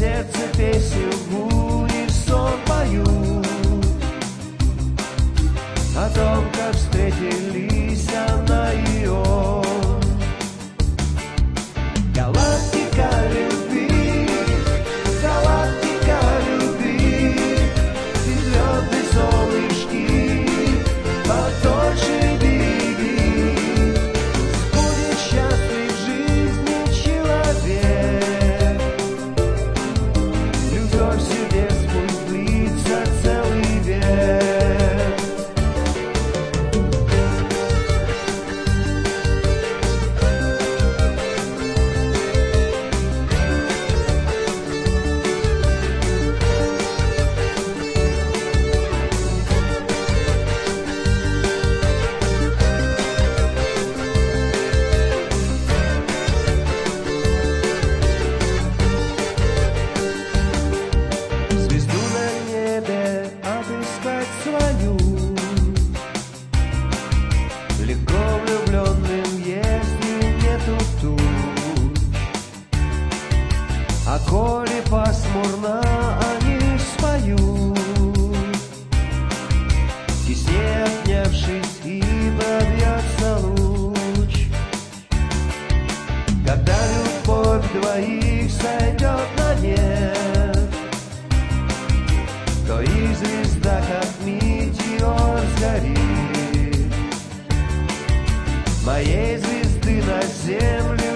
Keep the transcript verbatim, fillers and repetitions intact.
сердце песенку и сон поют о том, как встретились она и он. Галактика любви, галактика любви, и звезды, солнышки, поточи беги. Будет счастлив в жизни человек, любовь сердец пусть длится целый век. Звезду на небе отыскать свою легко влюбленным, если нету туч. А коли пасмурно, они споют, теснее обнявшись, и пробьется луч. Когда любовь двоих сойдет на нет, то их звезда, как метеор, сгорит. Моей звезды на землю